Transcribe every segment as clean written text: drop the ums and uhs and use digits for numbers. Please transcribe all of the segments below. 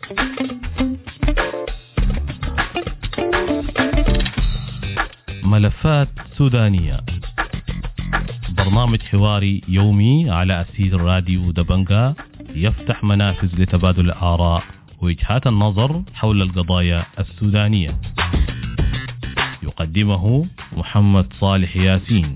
ملفات سودانية، برنامج حواري يومي على أثير راديو دبنجة يفتح منافذ لتبادل الآراء ووجهات النظر حول القضايا السودانية. يقدمه محمد صالح ياسين.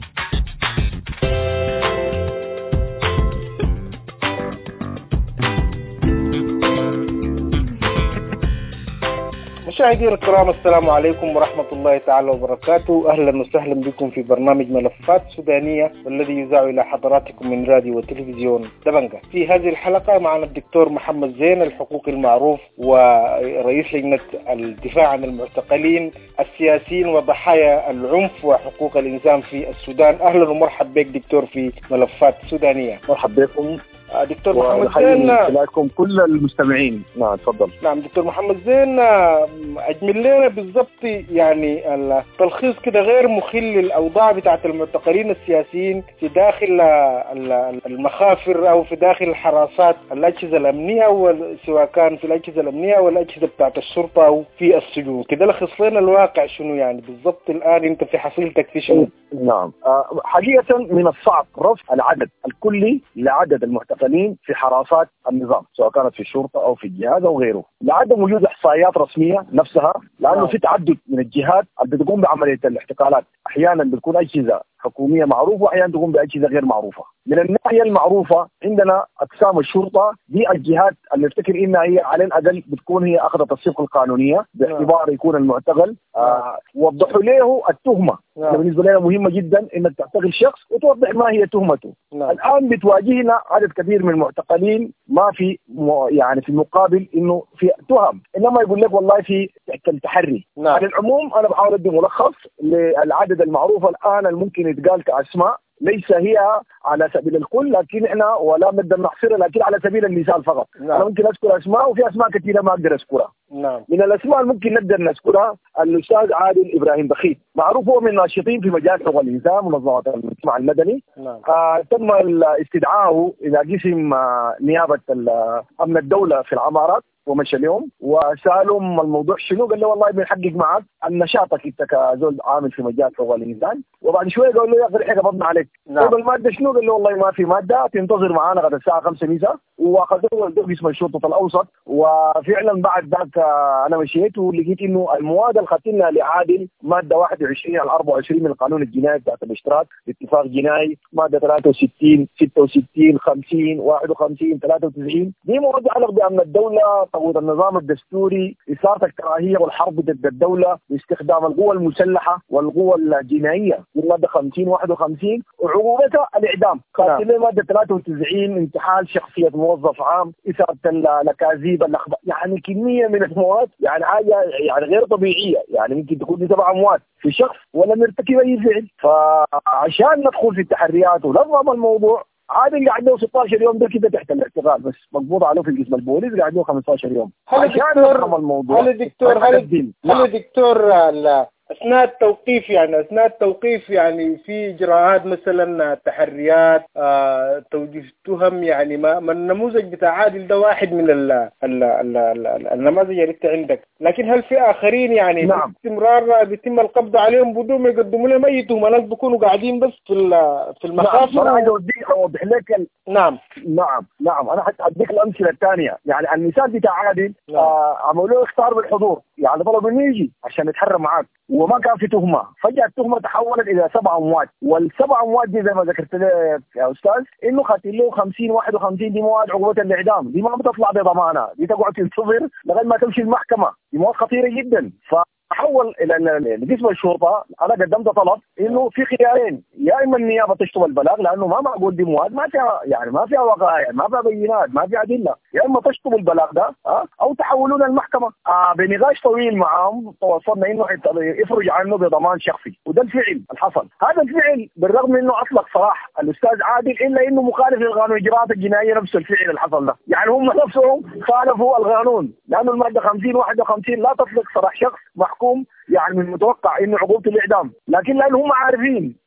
مشاهدينا الكرام، السلام عليكم ورحمة الله تعالى وبركاته. أهلا وسهلا بكم في برنامج ملفات سودانية، والذي يذاع إلى حضراتكم من راديو وتلفزيون دبنجة. في هذه الحلقة معنا الدكتور محمد زين، الحقوقي المعروف ورئيس لجنة الدفاع عن المعتقلين السياسيين وضحايا العنف وحقوق الإنسان في السودان. أهلا ومرحب بك دكتور في ملفات سودانية. مرحب بكم دكتور محمد زين، لكم كل المستمعين. نعم تفضل. نعم دكتور محمد زين، أجمل لنا بالضبط يعني التلخيص كده غير مخل للأوضاع بتاعت المعتقلين السياسيين في داخل المخافر أو في داخل الحراسات الأجهزة الأمنية، سواء كان في الأجهزة الأمنية والأجهزة بتاعت الشرطة أو في السجون. كده لخص لنا الواقع شنو يعني بالضبط الآن، أنت في حصيلتك في شنو؟ نعم حقيقة من الصعب رفع العدد الكلي لعدد المعتقلين في حراسات النظام، سواء كانت في الشرطة أو في الجهاز أو غيره، لعدم وجود إحصائيات رسمية نفسها، لأنه في تعدد من الجهات اللي بتقوم بعملية الاحتقالات. أحيانا بتكون أجهزة حكومية معروفة وأحيانا تقوم بأجهزة غير معروفة. من الناحية المعروفة عندنا أقسام الشرطة، دي الجهات اللي افتكر إنها هي على الأقل بتكون هي أخذت الصفة القانونية باعتبار يكون المعتقل وضحوا له التهمة. بالنسبة لنا مهمة جدا إنك تعتقل شخص وتوضح ما هي تهمته. الآن بتواجهنا عدد كبير من المعتقلين ما في يعني في المقابل إنه في تهم، إنما يقول لك والله في التحري. على العموم أنا بحاول أدي ملخص للعدد المعروف الآن الممكن يتقال كأسماء، ليس هي على سبيل الكل، لكن احنا ولا نقدر نحصرها، لكن على سبيل المثال فقط. انا ممكن اذكر اسماء وفي اسماء كثيره ما اقدر اذكرها. من الاسماء اللي ممكن نقدر نذكرها الاستاذ عادل ابراهيم بخيت، معروف هو من الناشطين في مجال حقوق الانسان منظمه المجتمع المدني. تم استدعائه الى قسم نيابه امن الدوله في العمارات ومشى اليوم وسالهم الموضوع شنو، قال له والله بنحقق معك نشاطك انت كزول عامل في مجال حقوق الانسان. وبعد شويه قال له يا اخي احنا قبضنا عليك. قال الماده شنو؟ قال له والله ما في ماده، تنتظر معانا غدا الساعه 5 مساء. واخذوه قسم الشرطه الاوسط، وفعلا بعد ذاك انا مشيت ولقيت انه المواد اللي خدتنا لعادل ماده 21 على 24 من القانون الجنائي بتاعت الاشتراك باتفاق جنائي، ماده 63 66 50 51 93، دي مواد تتعلق بامن الدوله، تطوير النظام الدستوري، إثارة الكراهية والحرب ضد الدولة، باستخدام القوى المسلحة والقوى الجنائية، المادة 50 51، وعقوبتها الإعدام. قاتل مادة 93 انتحال شخصية موظف عام، إثارة الأكاذيب، الأخبار، يعني كمية من المواد، يعني حاجة يعني غير طبيعية، يعني ممكن تكون دي 7 أموات في شخص ولا مرتكب أي فعل. فعشان ندخل في التحريات ونظم الموضوع، عادي قاعد له 16 يوم ده كده تحت الاعتقال، بس مقبوض عليه في قسم البوليس قاعد له 15 يوم. هل دكتور أثناء التوقيف يعني في إجراءات مثلا تحريات، توجيه تهم، يعني ما النموذج بتاع عادل ده واحد من النماذج اللي انت عندك، لكن هل في آخرين يعني باستمرار بيتم القبض عليهم بدون ما يقدموا لهم أي تهمة؟ ناس بيكونوا قاعدين بس في المخافر. أنا عايز أوضح لك. نعم أنا حديك الأمثلة الثانية. يعني المثال بتاع عادل عملوا له اختار بالحضور، يعني طلبوا منه يجي عشان يتحرى معاك وما كان في تهمة، فجأة التهمة تحولت إلى 7 أموات، وال7 أموات دي زي ما ذكرت لك يا أستاذ إنه خاتل له 50 51 دي مواد عقوبة الإعدام، دي ما بتطلع بضمانة، دي تقعد تنتظر لغاية ما تمشي المحكمة، دي مواد خطيرة جدا. تحول الى قسم الشرطه. انا قدمت طلب انه في خيارين، يا اما النيابه تشطب البلاغ لانه ما معقول دي مواد ما فيها، يعني ما فيها وقائع، ما فيها بينات، ما فيها ادله، يا اما تشطب البلاغ ده او تحولونا المحكمه. بنقاش طويل معهم توصلنا انه يفرج عنه بضمان شخصي، وده الفعل الحصل. هذا الفعل بالرغم انه اطلق صراح الاستاذ عادل الا انه مخالف للقانون الاجراءات الجنائيه نفس الفعل اللي حصل ده، يعني هم نفسهم خالفوا القانون، لانه الماده 50 51 لا تطلق صراح شخص محكوم يعني من المتوقع انه عقوبته الاعدام، لكن لان هم عارفين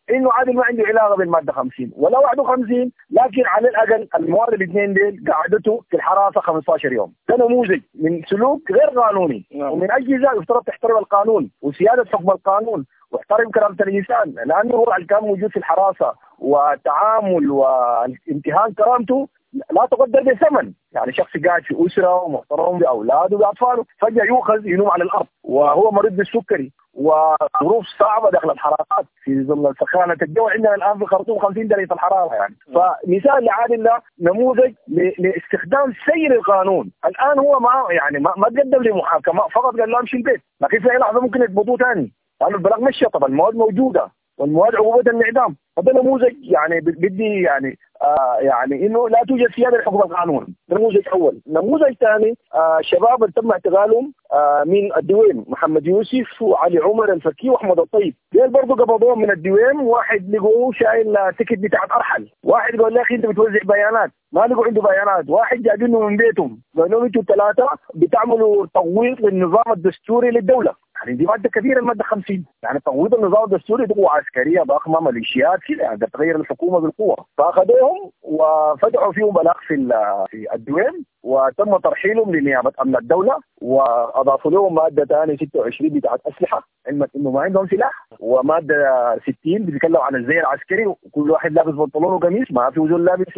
انه عادل ما عنده علاقه بالماده 50 ولا 51، لكن على الاقل المواد الاثنين ديل قعدته في الحراسه 15 يوم. ده نموذج من سلوك غير قانوني، ومن اجهزه يفترض تحترم القانون وسياده حكم القانون واحترم كرامه الانسان، لانه هو اللي كان موجود في الحراسه وتعامل وامتهان كرامته لا تقدر بثمن. يعني شخص قاعد في اسره ومحترم باولاده وباطفاله فجاه يؤخذ ينوم على الارض وهو مريض بالسكري وظروف صعبه داخل الحرارات في ظل سخانه الجو. عندنا الان في الخرطوم 50 درجه الحراره يعني. فمثال لعادل ده نموذج لاستخدام سير القانون. الان هو ما تقدم لمحاكمه، فقط قال له امشي البيت، لكن في اي لحظه ممكن يضبطوه ثاني لانه البلاغ مش طبعا المواد موجوده والمواد عقوبه الإعدام. هذا نموذج يعني بدي يعني انه لا توجد سياده لحكم القانون. نموذج اول. نموذج ثاني شباب تم اعتقالهم من الدويم، محمد يوسف وعلي عمر الفكي واحمد الطيب. دول برضه قبضوهم من الدويم. واحد لقوه شايل تيكت بتاعت ارحل، واحد قال يا اخي انت بتوزع بيانات، ما لقوا عنده بيانات، واحد جايبينه من بيتهم قال لهم انتوا الثلاثه بتعملوا تغويط للنظام الدستوري للدوله. يعني دي ماده كبيره، الماده 50. يعني تغويض النظام الدستوري دي قوه عسكريه ضخمه، ميليشيات كده، يعني تغير الحكومه بالقوه. فاخذوهم وفتحوا فيهم بلاغ في الدويم وتم ترحيلهم لنيابه امن الدوله، واضافوا لهم ماده ثانيه 26 بتاعت اسلحه، علمت انه ما عندهم سلاح، وماده 60 بتتكلم عن الزي العسكري وكل واحد لابس بنطلون وقميص، ما في وزول لابس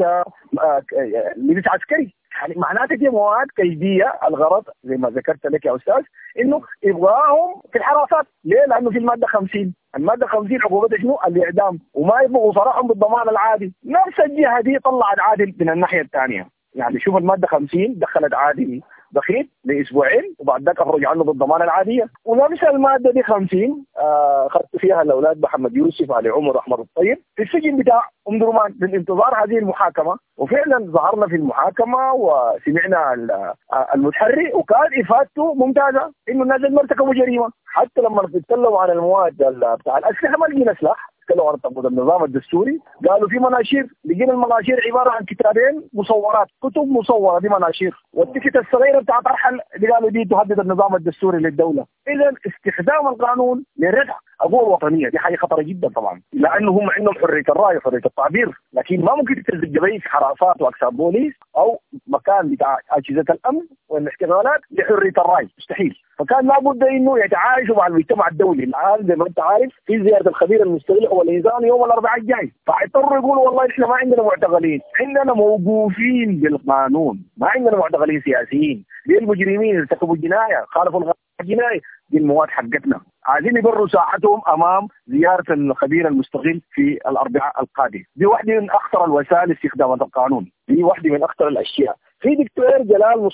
لبس عسكري. يعني معناتها دي مواد كيديه. الغرض زي ما ذكرت لك يا استاذ انه ابغاهم في الحراسات. ليه؟ لانه في الماده 50. الماده 50 عقوبتها شنو؟ الاعدام، وما يبغوا صراحهم بالضمان العادي. نفس الجهه دي طلعت عادل من الناحيه الثانيه. يعني شوف الماده 50 دخلت عادل دخيل لاسبوعين وبعد ذاك اخرج عنه بالضمان العاديه. ونفس الماده دي 50 اخذت فيها الاولاد محمد يوسف علي عمر احمد الطيب في السجن بتاع ام درمان بالانتظار هذه المحاكمه. وفعلا ظهرنا في المحاكمه وسمعنا المتحري وكان افادته ممتازه انه الناس اللي ارتكبوا جريمه. حتى لما بيتكلموا عن المواد بتاع الاسلحه ما لقينا سلاح. تكلموا عن تنفيذ النظام الدستوري قالوا في مناشير، لقينا المناشير عباره عن كتابين مصورات، كتب مصوره دي مناشير، والتيكت الصغيره بتاعت ارحل اللي قالوا دي تهدد النظام الدستوري للدوله. اذا استخدام القانون لردع القوى الوطنيه دي حاجه خطره جدا طبعا، لانه هم عندهم حريه الراي وحريه التعبير، لكن ما ممكن تنزل جبهه في حراسات واقسام بوليس او مكان بتاع اجهزه الامن والاحتمالات لحريه الراي، مستحيل. فكان لابد انه يتعايشوا مع المجتمع الدولي. الان زي ما انت عارف في زياره الخبير المستقل هو الانسان يوم الاربعاء الجاي، فاضطروا يقولوا والله احنا ما عندنا معتقلين، عندنا موقوفين بالقانون، ما عندنا معتقلين سياسيين. دي المجرمين ارتكبوا الجنايه، خالفوا الجنايه، دي المواد حقتنا، عايزين يبروا ساحتهم امام زياره الخبير المستقل في الاربعاء القادم. دي واحده من اخطر الوسائل استخدام القانون، دي واحده من اخطر الاشياء. في دكتور جلال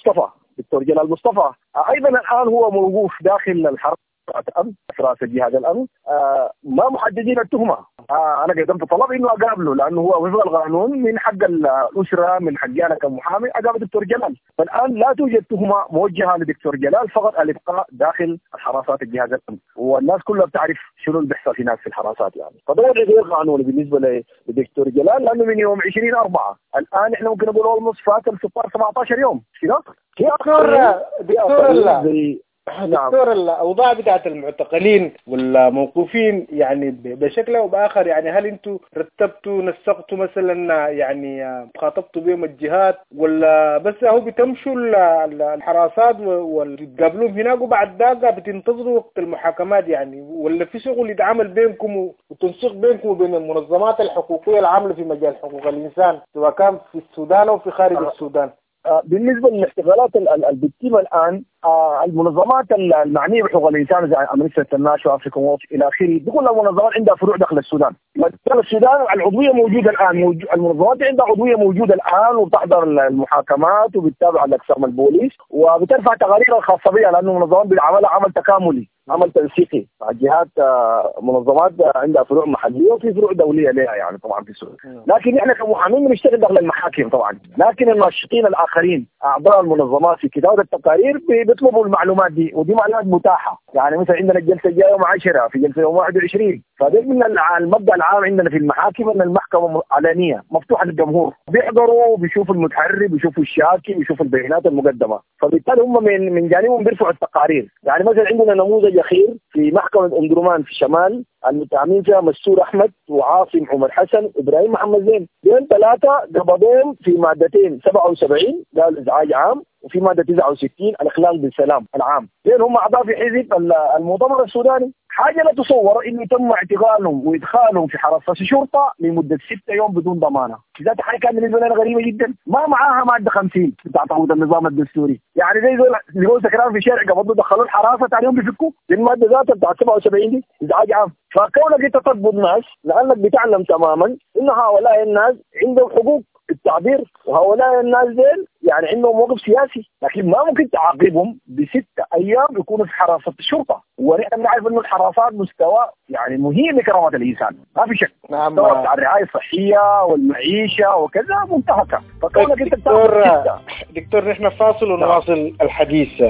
مصطفى ايضا الان هو موقوف داخل الحرس الامن، رئاسه جهاز الامن، ما محددين التهمه. انا قدمت طلب انه اقابله لانه هو وفق القانون من حق الاسره، من حقي انا كمحامي اقابل دكتور جلال. فالان لا توجد تهمه موجهه لدكتور جلال، فقط الابقاء داخل الحراسات الجهاز الامن، والناس كلها بتعرف شنو اللي بيحصل هناك في الحراسات يعني. فده وضع غير قانوني بالنسبه لدكتور جلال، لانه من يوم 20/4 الان احنا ممكن نقول اولموست فات 17 يوم كده. دكتور الأوضاع بتاعت المعتقلين والموقوفين يعني بشكل أو بآخر، يعني هل أنتوا رتبتوا نسقتوا مثلا يعني خاطبتوا بهم الجهات، ولا بس هو بتمشوا الحراسات وتقابلون هناك وبعد ذاك بتنتظروا وقت المحاكمات يعني، ولا في شغل يتعامل بينكم وتنسيق بينكم وبين المنظمات الحقوقية العاملة في مجال حقوق الإنسان سواء كان في السودان أو في خارج السودان؟ بالنسبه للاحتفالات البتيم الان المنظمات المعنيه بحقوق الانسان زي امنستي انترناشونال وافريكان ووتش الى اخره، بكل المنظمات عندها فروع داخل السودان. السودان العضويه موجوده الان، المنظمات عندها عضويه موجوده الان وبتحضر المحاكمات وبتتابع الاقسام البوليس وبترفع تقارير الخاصه بها، لانه المنظمات بتعملها عمل تكاملي، عمل تنسيقي. الجهات منظمات عندها فروع محليه وفي فروع دوليه لها يعني طبعا في السودان. لكن احنا كمحامين بنشتغل داخل المحاكم طبعا، لكن الناشطين الاخرين اعضاء المنظمات في كتابه التقارير بيطلبوا المعلومات دي، ودي معلومات متاحه. يعني مثلا عندنا الجلسه الجايه يوم 10، في جلسه يوم 21، فده من المبدا العام عندنا في المحاكم ان المحكمه علنيه مفتوحه للجمهور، بيحضروا وبيشوفوا المتحري، بيشوفوا الشاكي، بيشوفوا البيانات المقدمه، فبالتالي هم من جانبهم بيرفعوا التقارير. يعني مثلا عندنا نموذج حاجة خير في محكمة أم درمان في شمال، المتهمين فيها مستور أحمد وعاصم عمر حسن وإبراهيم محمد زين. دول 3 قبضوهم في مادتين 77 قال إزعاج عام، وفي مادة 69 الإخلال بالسلام العام. دول هم أعضاء في حزب المؤتمر السوداني. حاجة لا تصور إنه تم اعتقالهم وإدخالهم في حراسة الشرطة لمدة 6 يوم بدون ضمانة. ذات حاجة كانت بالنسبة لنا غريبة جدا، ما معاها مادة 50 بتاع تعويض النظام الدستوري. يعني زي اللي هو سكران في شارع قبضوا دخلوا الحراسة ثاني يوم بيفكوا المادة ذاتها بتاع 77 دي إزعاج عام. فكونك أنت تطبط الناس لأنك بتعلم تماما إن هؤلاء الناس عندهم حقوق التعبير، وهؤلاء الناس ديل يعني عندهم موقف سياسي، لكن ما ممكن تعاقبهم ب6 أيام يكونوا في حراسة الشرطة. ونحن نعرف إنه الحراسات مستوى يعني مهين لكرامة الإنسان، ما في شك. نعم. مستوى بتاع الرعاية الصحية والمعيشة وكذا منتهكة. فكونك أنت دكتور نحن فاصل ونواصل الحديث.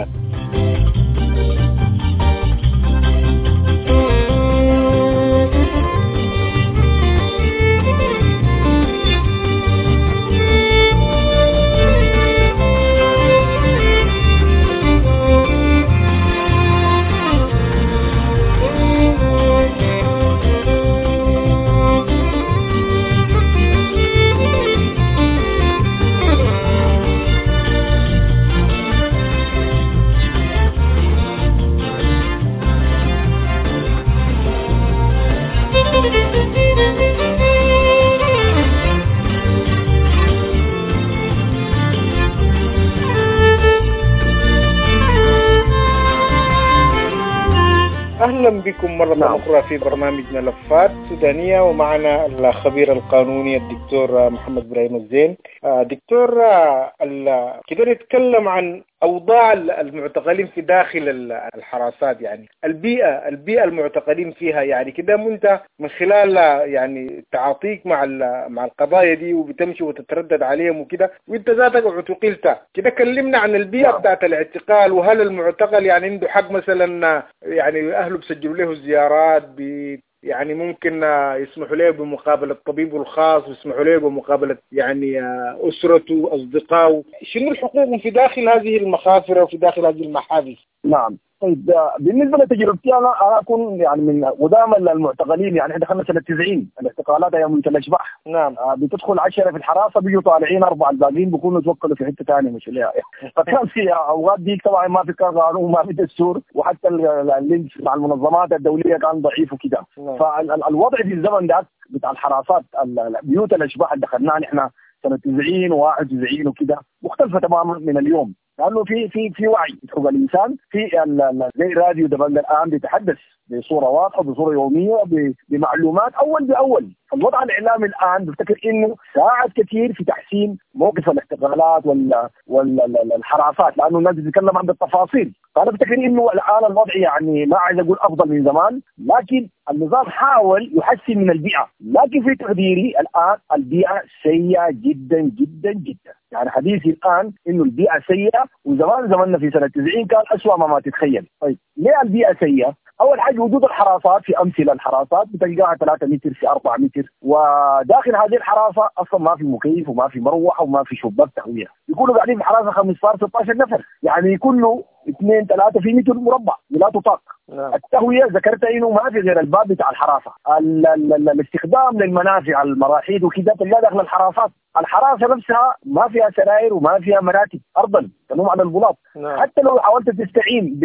أهلا بكم مرة أخرى في برنامج ملفات سودانية، ومعنا الخبير القانوني الدكتور محمد إبراهيم الزين. دكتور، كده نتكلم عن أوضاع المعتقلين في داخل الحراسات، يعني البيئة المعتقلين فيها، يعني كده أنت من خلال يعني تعاطيك مع القضايا دي وبتمشي وتتردد عليهم وكده، وأنت ذاتك اعتقلت كده، كلمنا عن البيئة بتاعت الاعتقال، وهل المعتقل يعني عنده حق مثلا يعني أهله بسجلوا له الزيارات، يعني ممكن يسمحوا له بمقابلة طبيبه الخاص، ويسمحوا له بمقابلة يعني أسرته أصدقائه، شنو الحقوق في داخل هذه المخافر وفي داخل هذه المحابس؟ نعم. طيب بالنسبة لتجربتي أنا أكون يعني من قدام المعتقلين، يعني إحنا دخلنا سنة 90 الاعتقالات أيام منتهى الأشباح. نعم. بتدخل 10 في الحراسة، بيجوا طالعين 4 الباقيين بيكونوا توكلوا في حتة ثانية مش ليها. فكان في أوقات ديك طبعا ما في قانون وما في دستور، وحتى اللينك مع المنظمات الدولية كان ضعيف وكده. فالوضع في الزمن ده بتاع الحراسات بيوت الأشباح اللي دخلناها إحنا سنة 90 و91 وكده مختلفة تماما من اليوم، لأنه في وعي حقوق الإنسان، في زي راديو دبنجا الآن بيتحدث بصورة واضحة بصورة يومية بمعلومات أول بأول. الوضع الإعلامي الآن بفتكر إنه ساعد كثير في تحسين موقف الاحتقالات والحراسات، لأنه الناس بتتكلم عن التفاصيل. فأنا بفتكر إنه الآن الوضع يعني ما عايز أقول أفضل من زمان، لكن النظام حاول يحسن من البيئة، لكن في تقديري الآن البيئة سيئة جدا جدا جدا. يعني حديثي الآن إنه البيئة سيئة، وزماننا في سنة 90 كان أسوأ ما تتخيل. طيب ليه البيئة سيئة؟ أول حاجة وجود الحراسات، في أمثلة الحراسات بتلقاها 3 متر في 4 متر، وداخل هذه الحراسة أصلا ما في مكيف وما في مروحة وما في شباك تهوية، يكونوا قاعدين في حراسة 15-16 نفر، يعني كله 2-3 في متر مربع لا تطاق. التهوية ذكرت إنه ما في غير الباب بتاع الحراسة. الاستخدام للمنافع المراحيض وكذا تلقى داخل الحراسات. الحراسة نفسها ما فيها سراير وما فيها مراتب أرضا تنوم على البلاط. حتى لو حاولت تستعين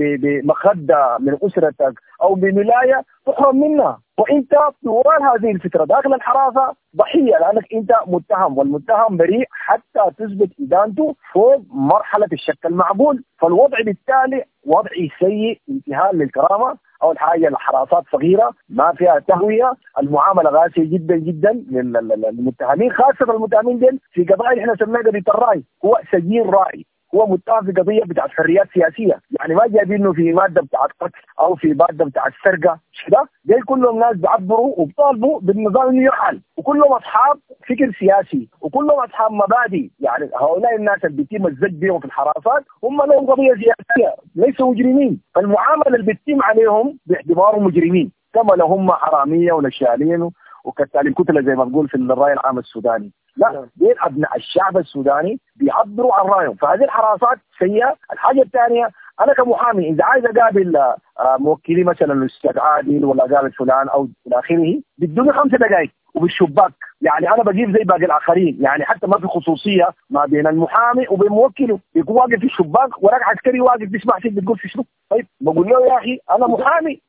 بمخدة من أسرتك أو بملاية تحرم منها، وانت طوال هذه الفترة داخل الحراسة ضحية، لأنك انت متهم، والمتهم بريء حتى تثبت إدانته فوق مرحلة الشك المعقول. فالوضع بالتالي وضع سيء، انتهاء للكرامة. أول حاجة الحراسات صغيرة ما فيها تهوية، المعاملة قاسية جدا جدا للمتهمين، خاصة المتهمين دين في قضايا احنا سميناها قضية الرأي، هو سجين رأي، هو متهم في قضيه بتاعت حريات سياسيه، يعني ما جايبينه في ماده بتاعت قتل او في ماده بتاعت سرقه كده. دول كلهم ناس بيعبروا وبيطالبوا بالنظام انه يرحل، وكلهم اصحاب فكر سياسي وكلهم اصحاب مبادئ. يعني هؤلاء الناس اللي بيتم الزج بهم في الحراسات هم لهم قضيه سياسيه، ليسوا مجرمين. فالمعامله اللي بتتم عليهم باعتبارهم مجرمين، كما لو هم حراميه ونشالين وكتالين كتله زي ما بقول في الراي العام السوداني. لا، دين ابناء الشعب السوداني بيعبروا عن رايهم. فهذه الحراسات سيئه. الحاجه الثانيه انا كمحامي اذا عايز اقابل موكلي مثلا الاستاذ عادل ولا اقابل فلان او الى اخره بدوني 5 دقائق وبالشباك. يعني انا بجيب زي باقي الاخرين، يعني حتى ما في خصوصيه ما بين المحامي وبين موكله، بيكون واقف في الشباك وراك عسكري واقف بيسمع فيك بتقول في شنو. طيب بقول له يا اخي انا محامي.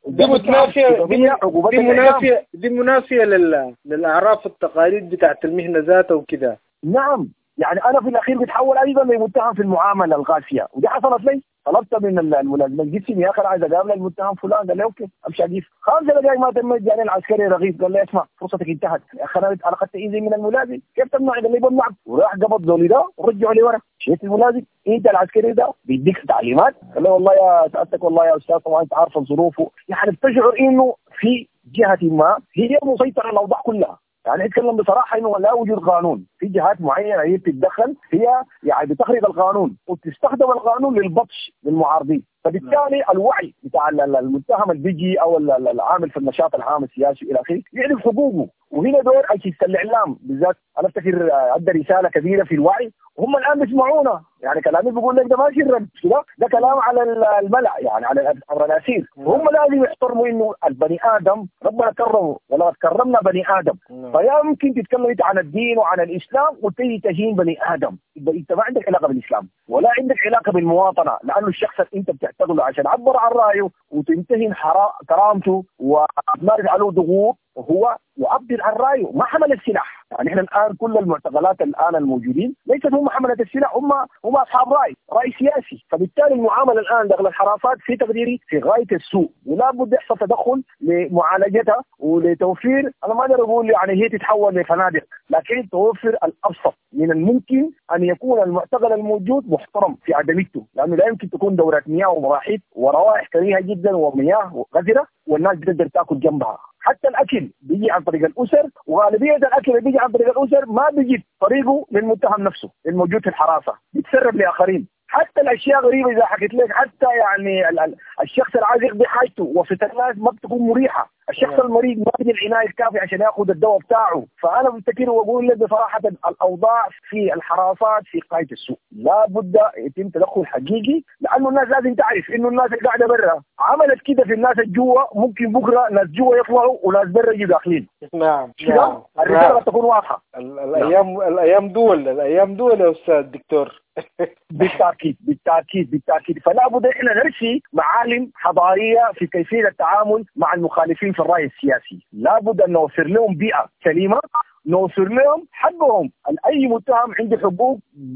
دي منافيه للاعراف والتقاليد بتاعت المهنه ذاتها وكده. نعم، يعني انا في الاخير بتحول ايضا لمتهم في المعامله الغاشيه، ودي حصلت لي. طلبت من الملازم الجسمي يا اخي عايز اقابل المتهم فلان، قال لي اوكي امشي اجيب 5 دقائق ما تم. جاني العسكري رغيف قال لي اسمع فرصتك انتهت يا اخي، انا اخذت ايزي من الملازم، كيف تمنعني؟ قال لي بمنعك. وراح قبض زولي ده ورجعوا لي ورا. شفت الملازم انت العسكري ده بيديك تعليمات؟ قال لي والله يا سعادتك والله يا استاذ طبعا انت عارف ظروفه، يعني بتشعر انه في جهه ما هي مسيطره على الاوضاع كلها. يعني نتكلم بصراحه انه لا وجود قانون، في جهات معينه هي بتتدخل، هي يعني بتخرق القانون وتستخدم القانون للبطش بالمعارضين. فبالتالي الوعي بتاع المتهم اللي بيجي او العامل في النشاط العام السياسي الى اخره يعرف حقوقه. وهنا دور اجهزه الاعلام بالذات، انا افتكر ادى رساله كبيره في الوعي، وهم الان بيسمعونا. يعني كلامي بيقول لك ده ما شرا ده كلام على الملأ، يعني على الرناسير. وهم لازم يحترموا انه البني ادم ربنا كرمه ولقد كرمنا بني ادم. فيا ممكن تتكلم انت عن الدين وعن الاسلام وتيجي تهين بني ادم، انت ما عندك علاقه بالاسلام ولا عندك علاقه بالمواطنه، لانه الشخص اللي انت بتعتقله عشان عبر عن رايه وتنتهن كرامته وتمارس عليه ضغوط وهو يعبر عن رايه، ما حمل السلاح. يعني احنا الان كل المعتقلات الان الموجودين ليست هم حمله السلاح، هم اصحاب راي سياسي. فبالتالي المعامله الان داخل الحراسات في تقديري في غايه السوء، ولا بد يحصل تدخل لمعالجتها ولتوفير. انا ما اقدر اقول يعني هي تتحول لفنادق، لكن توفر الابسط من الممكن ان يكون المعتقل الموجود محترم في عدميته، لانه لا يمكن تكون دورات مياه ومراحيض وروائح كريهه جدا ومياه غزره والناس بتقدر تاكل جنبها. حتى الاكل بيجي عن طريق الاسر، وغالبيه الاكل اللي بيجي عن طريق الاسر ما بيجي طريقه للمتهم نفسه الموجود في الحراسه، بيتسرب لاخرين. حتى الاشياء غريبه اذا حكيت لك، حتى يعني الشخص اللي عايز يقضي حاجته وسط الناس ما بتكون مريحه. الشخص المريض ما بيجي العنايه الكافيه عشان ياخذ الدواء بتاعه. فانا بفتكر واقول لك بصراحه الاوضاع في الحراسات في غايه السوء، لا بد يتم تدخل حقيقي، لانه الناس لازم تعرف انه الناس اللي قاعده برا عملت كده في الناس الجوا، ممكن بكره ناس جوا يطلعوا وناس برا يجوا داخلين. نعم الرساله تكون واضحه. الايام دول يا استاذ دكتور. بالتاكيد فلا بد احنا نرسي معالم حضاريه في كيفيه التعامل مع المخالفين في الراي السياسي. لا بد ان نوفر لهم بيئه سليمه، نوفر لهم حقهم. اي متهم عنده حقوق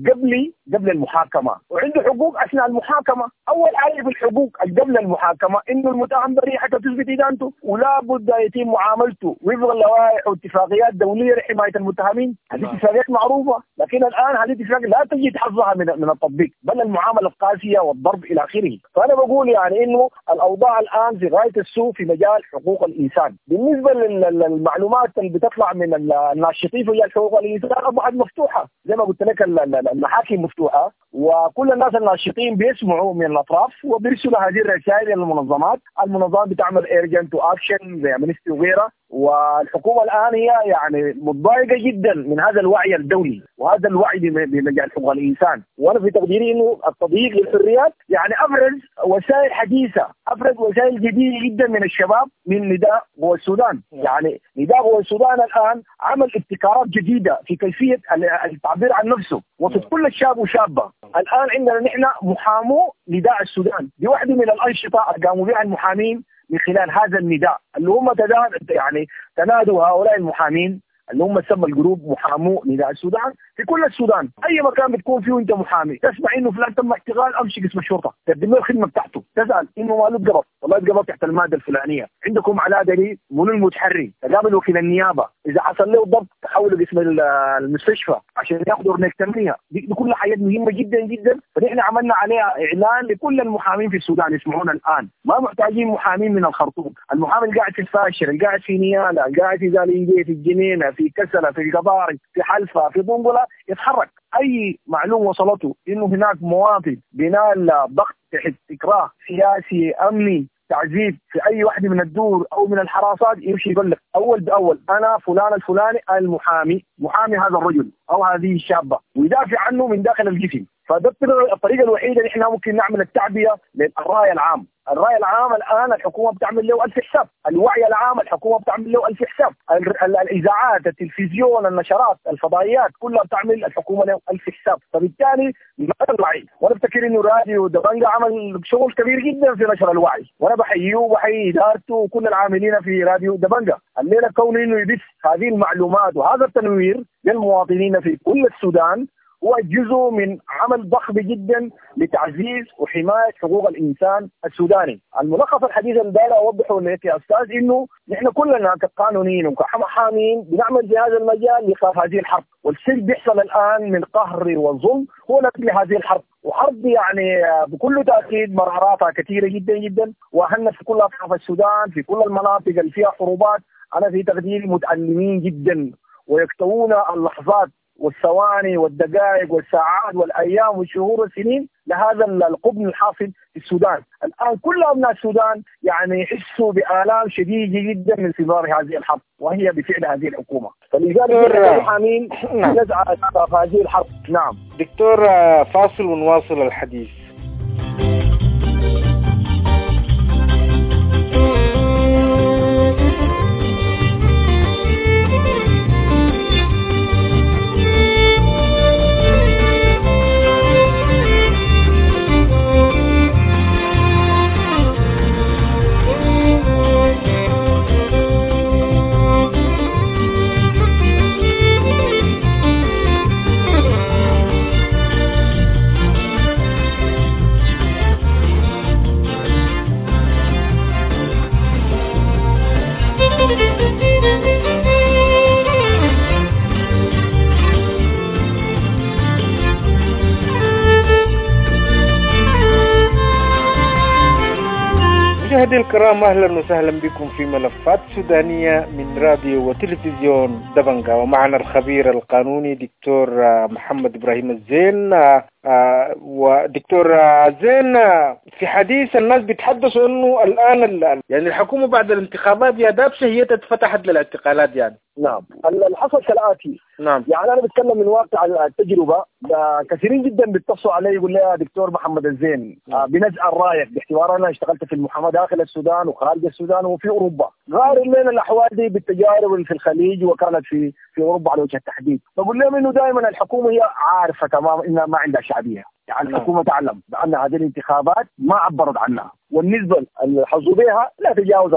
قبل المحاكمه، وعنده حقوق اثناء المحاكمه. اول حاجه في الحقوق قبل المحاكمه انه المتهم بريء حتى تثبت ادانته، ولا بد يتم معاملته وفق اللوائح واتفاقيات دوليه لحمايه المتهمين. هذه اتفاقيات معروفه، لكن الان هذه الاتفاقيات لا تجد حظها من التطبيق، بل المعامله القاسيه والضرب الى اخره. فانا بقول يعني انه الاوضاع الان في غايه السوء في مجال حقوق الانسان. بالنسبه للمعلومات اللي بتطلع من الناشطين في مجال حقوق الانسان ابعد مفتوحه، زي ما قلت لك المحاكم مفتوحه، وكل الناس الناشطين بيسمعوا من الاطراف وبيرسلوا هذه الرسائل للمنظمات. المنظمات بتعمل ايرجنت واكشن زي منستري وغيرها، والحكومه الان هي يعني متضايقه جدا من هذا الوعي الدولي وهذا الوعي بمجال حقوق الانسان. وانا في تقديري انه التضييق للحريات يعني افرز وسائل حديثه، افرز وسائل جديده جدا من الشباب من نداء قوى السودان. يعني نداء قوى السودان الان عمل ابتكارات جديده في كيفيه التعبير عن نفسه وسط كل الشاب وشابه. الان عندنا نحن محامو نداء السودان، دي واحده من الانشطه اللي قاموا بها المحامين من خلال هذا النداء، اللي هم يعني تنادوا هؤلاء المحامين اللي هم سمى الجروب محامو نداء السودان في كل السودان. اي مكان بتكون فيه انت محامي تسمع انه فلان تم اعتقال، امشي قسم الشرطه تقدم له الخدمه بتاعته، تسال انه ماله اتقبض، والله اتقبض تحت الماده الفلانيه، عندكم علاء دليل منو المتحري، تقابل وكيل النيابه، اذا حصل له ضبط تحوله قسم المستشفى عشان ياخذوا ورنكتميه. دي كل حاجات مهمه جدا جدا، فنحن عملنا عليها اعلان لكل المحامين في السودان يسمعونا الان. ما محتاجين محامين من الخرطوم، المحامي القاعد في الفاشر، القاعد في نيالا، القاعد في زالينجي، في الجنينه، في كسله، في القضاري، في حلفه، في ضنبله، يتحرك. اي معلومه وصلته انه هناك مواطن بينال ضغط تحت اكراه سياسي امني تعذيب في اي واحده من الدور او من الحراسات، يمشي يقول لك اول باول انا فلان الفلاني المحامي، محامي هذا الرجل او هذه الشابه، ويدافع عنه من داخل الجسم. فده الطريقه الوحيده اللي احنا ممكن نعمل التعبئه للراي العام. الرأي العام الآن الحكومة بتعمل له 1000 حساب، الوعي العام الحكومة بتعمل له 1000 حساب، الإذاعات، التلفزيون، النشرات، الفضائيات كلها بتعمل الحكومة له 1000 حساب. فبالتالي ما الوعي، وأنا بفتكر إنه راديو دبنجة عمل شغل كبير جدا في نشر الوعي، وأنا بحييه وبحيي إدارته وكل العاملين في راديو دبنجة. الليلة كونه إنه يبث هذه المعلومات وهذا التنوير للمواطنين في كل السودان هو جزء من عمل ضخم جدا لتعزيز وحماية حقوق الإنسان السوداني. الملخص الحديث اللي داير أوضحه لك يا أستاذ إنه نحن كلنا كقانونيين وكمحامين بنعمل في هذا المجال لإيقاف هذه الحرب، والشيء بيحصل الآن من قهر والظلم هو نتيجة هذه الحرب، وحرب يعني بكل تأكيد مراراتها كثيرة جدا جدا، وأهلنا في كل أطراف السودان في كل المناطق اللي فيها حروبات أنا في تقديري متألمين جدا، ويكتوون اللحظات والثواني والدقائق والساعات والأيام والشهور والسنين لهذا القبن الحاصل في السودان. الآن كل أبناء السودان يعني يحسوا بآلام شديدة جدا من ثمار هذه الحرب، وهي بفعل هذه الحكومة. فلذلك الحامين نزعى في هذه الحرب. نعم دكتور، فاصل ونواصل الحديث. مشاهدي الكرام، أهلا وسهلا بكم في ملفات سودانية من راديو وتلفزيون دبنجة، ومعنا الخبير القانوني دكتور محمد إبراهيم الزين. ودكتور زين، في حديث الناس بيتحدثوا انه الان يعني الحكومه بعد الانتخابات يا دابشه هي اتفتحت للاعتقالات يعني. نعم، اللي حصل كالآتي. نعم، يعني أنا بتكلم من واقع التجربة. كثيرين جدا بيتصلوا علي يقول لي يا دكتور محمد الزين بنزع الراية، باعتبار أنا اشتغلت في المحاماة داخل السودان وخارج السودان وفي أوروبا، غير لنا الأحوال دي بالتجارب اللي في الخليج وكانت في أوروبا على وجه التحديد. بقول لهم إنه دائما الحكومة هي عارفة تماما إنها ما عندها شعبية، يعني الحكومة تعلم بأن هذه الانتخابات ما عبرت عنها، والنسبة اللي حظوا بها لا تجاوز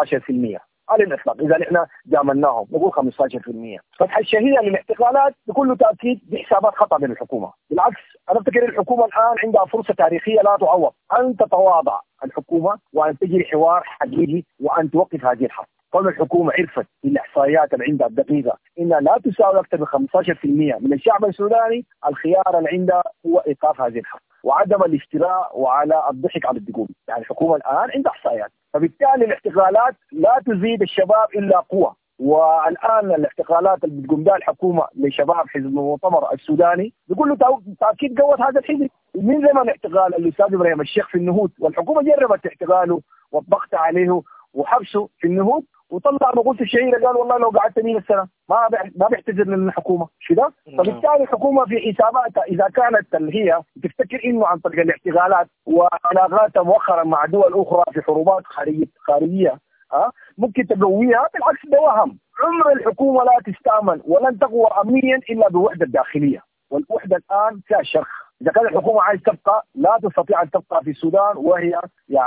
15% على الإطلاق. إذا نحن جاملناهم نقول 15%. فتح الشهية للاعتقالات بكل تأكيد بحسابات خطأ من الحكومة. بالعكس، أنا أفتكر الحكومة الآن عندها فرصة تاريخية لا تعوض أن تتواضع الحكومة وأن تجري حوار حقيقي وأن توقف هذه الحرب. كون الحكومة عرفت بالإحصائيات اللي عندها الدقيقة إنها لا تساوي أكثر من 15% من الشعب السوداني، الخيار اللي عندها هو إيقاف هذه الحرب وعدم الاشتراء وعلى الضحك على الدقون. يعني الحكومة الآن عندها إحصائيات، فبالتالي الاعتقالات لا تزيد الشباب إلا قوة. والآن الاعتقالات اللي بتقوم بها الحكومة لشباب حزب المؤتمر السوداني بيقول له تأكيد قوة هذا الحزب. من زمن اعتقال الأستاذ إبراهيم الشيخ في النهوض، والحكومة جربت اعتقاله والضغط عليه وحبسه في النهوض، وطلع مقولة الشهيرة قال والله لو قعدت 100 سنة ما بيعتذر للحكومة. شو ده؟ فبالتالي الحكومة في حساباتها إذا كانت هي تفتكر إنه عن طريق الاعتقالات وعلاقاتها مؤخرا مع دول أخرى في حروبات خارجية ممكن تقويها، بالعكس ده وهم. عمر الحكومة لا تستأمن ولن تقوى أمنيا إلا بوحدة داخلية، والوحدة الآن فيها شرخ. إذا كانت الحكومة عايز تبقى لا تستطيع أن تبقى في السودان وهي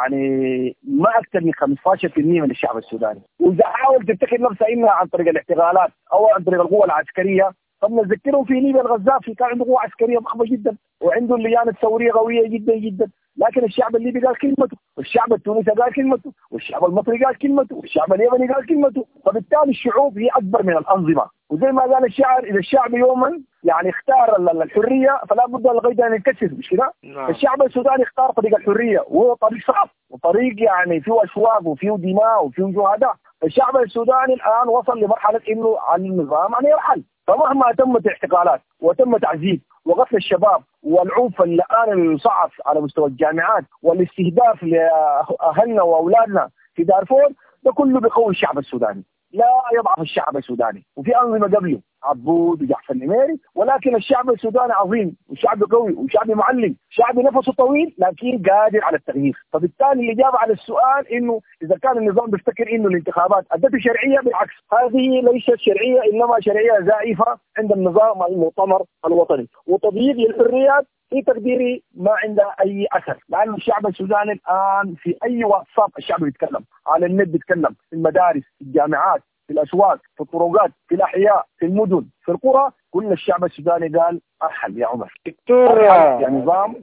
يعني ما أكثر من 15% من الشعب السوداني، وإذا حاول تفتكر نفسها إنها عن طريق الاعتقالات أو عن طريق القوة العسكرية، طب نذكرهم في ليبيا الغزافي كان عنده قوة عسكرية ضخمة جدا وعنده اللجان الثورية قوية جدا جدا، لكن الشعب الليبي قال كلمته، والشعب التونسي قال كلمته، والشعب المصري قال كلمته، والشعب اليمني قال كلمته. فبالتالي الشعوب هي أكبر من الأنظمة، وزي ما قال الشاعر إذا الشعب يوما يعني اختار الحرية فلا بد القيد أن ينكسر، مش كده؟ الشعب السوداني اختار طريق الحرية وهو طريق صعب وطريق يعني فيه أشواق وفيه دماء وفيه شهداء. الشعب السوداني الآن وصل لمرحلة إنه عن النظام أن يرحل. فمهما تمت اعتقالات وتم تعذيب وقتل الشباب والعنف اللي الآن يصعد على مستوى الجامعات والاستهداف لأهلنا وأولادنا في دارفور، ده كله بقوة الشعب السوداني. لا يضعف الشعب السوداني، وفي أنظمة قبله عبود وجعفر النميري، ولكن الشعب السوداني عظيم وشعب قوي وشعب معلم، شعب نفسه طويل لكن قادر على التغيير. فبالتالي الإجابة على السؤال إنه إذا كان النظام بيفتكر إنه الانتخابات أدته شرعية، بالعكس هذه ليست شرعية، إنما شرعية زائفة عند النظام المؤتمر الوطني، وتضييق للحريات في تقديري ما عنده أي أثر، لأن الشعب السوداني الآن في أي واتساب الشعب بيتكلم، على النت بيتكلم، في المدارس، في الجامعات، في الأسواق، في الطرقات، في الأحياء، في المدن، في القرى، كل الشعب السوداني قال أرحل يا عمر. دكتور يا نظام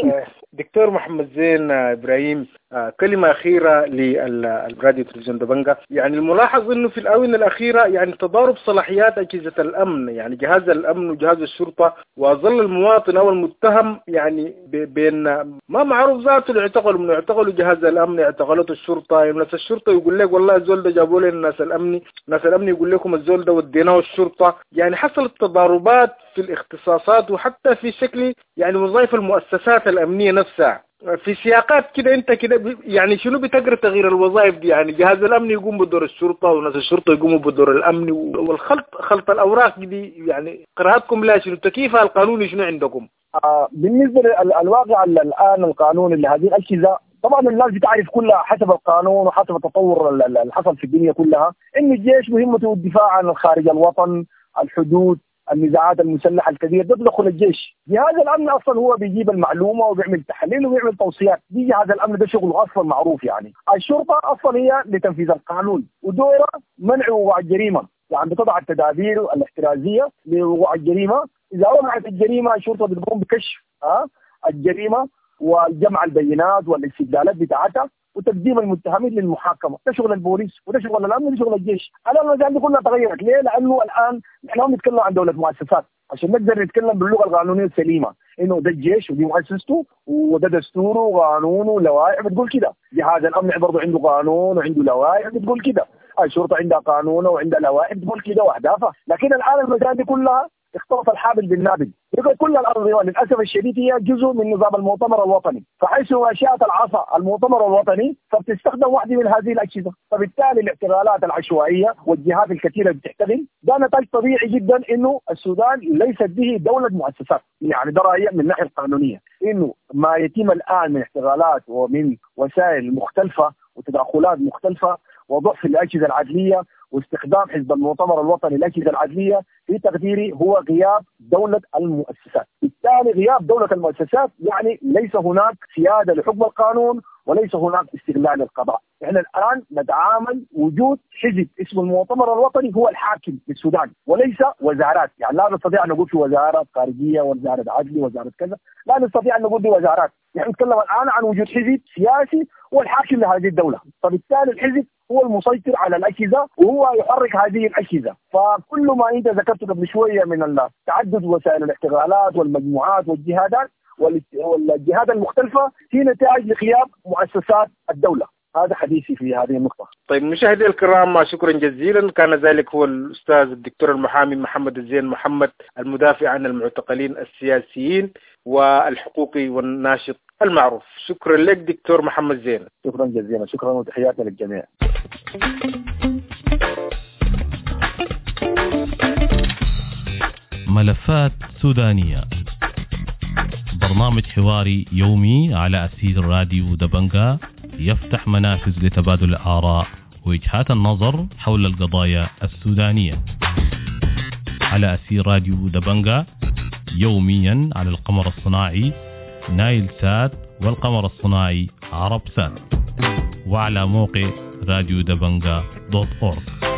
دكتور محمد زين إبراهيم، كلمة أخيرة للراديو تلفزيون دبنجة. يعني الملاحظ إنه في الآونة الأخيرة يعني تضارب صلاحيات أجهزة الأمن، يعني جهاز الأمن وجهاز الشرطة، وظل المواطن أو المتهم يعني بين ما معروف ذاته اللي اعتقلوا جهاز الأمن، اعتقلته الشرطة، يعني ناس الشرطة يقول لك والله الزول ده جابوا لنا الناس الأمن يقول لكم الزول ده وديناه الشرطة. يعني حصلت تضاربات في الاختصاصات وحتى في شكل يعني وظائف المؤسسات الأمنية نفسها في سياقات كده. انت كده يعني شنو بتقرأ تغيير الوظائف دي؟ يعني جهاز الأمن يقوم بدور الشرطة وناس الشرطة يقوموا بدور الأمن، خلط الأوراق دي. يعني قراءتكم لا شنو التكييف القانوني شنو عندكم؟ بالنسبة للواقع الآن القانوني لهذه الأجهزة، طبعا الناس بتعرف كلها حسب القانون وحسب التطور اللي حصل في الدنيا كلها، إن الجيش مهمته الدفاع عن خارج الوطن، الحدود، النزاعات المسلحة الكبيرة تدخل الجيش. جهاز الأمن أصلا هو بيجيب المعلومة وبيعمل تحليل وبيعمل توصيات، دي جهاز الأمن ده شغله أصلا معروف. يعني الشرطة أصلا هي لتنفيذ القانون ودورها منع وقوع الجريمة، يعني بتضع التدابير الاحترازية لوقوع الجريمة. إذا وقعت الجريمة الشرطة بتقوم بكشف الجريمة وجمع البينات والاستدلالات بتاعتها وتقديم المتهمين للمحاكمه. ده شغل البوليس وده شغل الامن وده شغل الجيش. الان المجال دي كلها تغيرت. ليه؟ لانه الان احنا بنتكلم عن دوله مؤسسات عشان نقدر نتكلم باللغه القانونيه السليمه، انه ده الجيش ودي مؤسسته وده دستوره وقانونه ولوائح بتقول كده. جهاز الامن برضه عنده قانون وعنده لوائح بتقول كده. الشرطه عندها قانون وعندها لوائح بتقول كده واهدافها. لكن الان المجال دي كلها اختلط الحابل بالنابل. يقول كل الأنظمة للأسف الشديد هي جزء من نظام المؤتمر الوطني، فحيث أشاءت العصا المؤتمر الوطني فبتستخدم واحدة من هذه الأجهزة. فبالتالي الاعتقالات العشوائية والجهات الكثيرة بتحتقل ده نتاج طبيعي جدا إنه السودان ليست به دولة مؤسسات. يعني ده رأيي من الناحية القانونية، إنه ما يتم الآن من اعتقالات ومن وسائل مختلفة وتدخلات مختلفة وضعف الأجهزة العدلية واستخدام حزب المؤتمر الوطني للأجهزة العدلية في تقديري هو غياب دولة المؤسسات. بالتالي غياب دولة المؤسسات يعني ليس هناك سيادة لحكم القانون وليس هناك استغلال القضاء. احنا الآن نتعامل وجود حزب اسمه المؤتمر الوطني هو الحاكم للسودان وليس وزارات. يعني لا نستطيع أن نقول في وزارة خارجية وزارة عدل وزارة كذا، لا نستطيع أن نقول في وزارات. يعني نتكلم الآن عن وجود حزب سياسي هو الحاكم لهذه الدولة. فبالتالي الحزب هو المسيطر على الأجهزة وهو يحرك هذه الأجهزة. فكل ما أنت ذكرته قبل شوية من تعدد وسائل الاعتقالات والمجموعات والجهادات والجهات المختلفة هي نتائج لغياب مؤسسات الدولة. هذا حديثي في هذه النقطة. طيب مشاهدي الكرام، شكرا جزيلا. كان ذلك هو الأستاذ الدكتور المحامي محمد الزين محمد، المدافع عن المعتقلين السياسيين والحقوقي والناشط المعروف. شكرا لك دكتور محمد زين. شكرا جزيلا. شكرا وتحياتي للجميع. ملفات سودانية، برنامج حواري يومي على أثير راديو دبنجة يفتح منافذ لتبادل الآراء ووجهات النظر حول القضايا السودانية على أثير راديو دبنجة يوميا على القمر الصناعي نايل سات والقمر الصناعي عرب سات، وعلى موقع راديو دبنجة .org.